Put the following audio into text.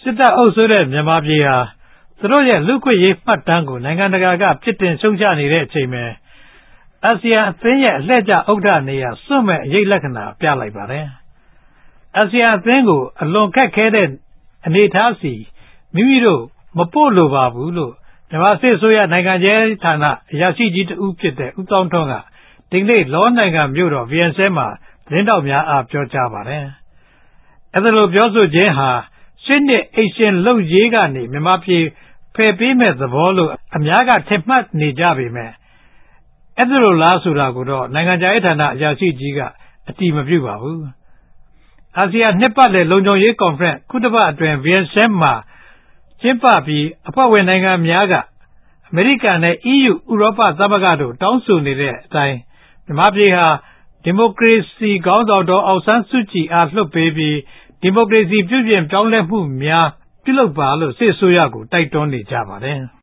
စစ်တပ်အုပ်စိုးတဲ့မြန်မာပြည်ဟာသူတို့ရဲ့လူ့ခွင့်ရေးမှတ်တမ်းကိုနိုင်ငံတကာကပြစ်တင်ရှုံချနေတဲ့အချိန်မှာအာဆီယံအသင်းရဲ့အလှည့်ကျဥက္ကဋ္ဌနေရာစွန့်မဲ့အရေးလက္ခဏာပြလိုက်ပါတယ်။အာဆီယံအသင်းကိုအလွန်ခက်ခဲတဲ့အနေအထားစီမိမိတို့မပို့လိုပါဘူးလို့မြန်မာစစ်အစိုးရနိုင်ငံခြားရေးဌာနအရာရှိကြီးတဦးဖြစ်တဲ့ဦးသောင်းထွန်းကဒီကနေ့လောနိုင်ငံမြို့တော်ဗီယန်ဆဲမှာသတင်းတောက်များအားပြောကြားပါတယ်။အဲဒီလိုပြောဆိုခြင်းဟာရှစ်နှစ်အိတ်ရှင်လုပ်ရေးကနေမြန်မာပြည်ဖယ်ပေးမဲ့သဘောလို့အများကထင်မှတ်နေကြပေမဲ့အဲဒီလိုလားဆိုတာကိုတော့နိုင်ငံခြားရေးဌာနအရာရှိကြီးကအတည်မပြုပါဘူး။အာဆီယံနှစ်ပတ်လည်လုံခြုံရေးကွန်ဖရင့်ခုတစ်ပတ်အတွင်းဗီယန်ဆဲမှာကျင်းပပြီးအဖွဲ့ဝင်နိုင်ငံများကအမေရိကန်နဲ့ EU ဥရောပသမဂ္ဂတို့တောင်းဆိုနေတဲ့အတိုင်းမြန်မာပြည်ဟာဒီမိုကရေစီခေါင်းဆောင်တော်အောင်ဆန်းစုကြည်အားလွှတ်ပေးပြီးဒီမိုကရေစီပြုပြင်ပြောင်းလဲမှုများပြုလုပ်ပါလို့စစ်အစိုးရကိုတိုက်တွန်းနေကြပါတယ်။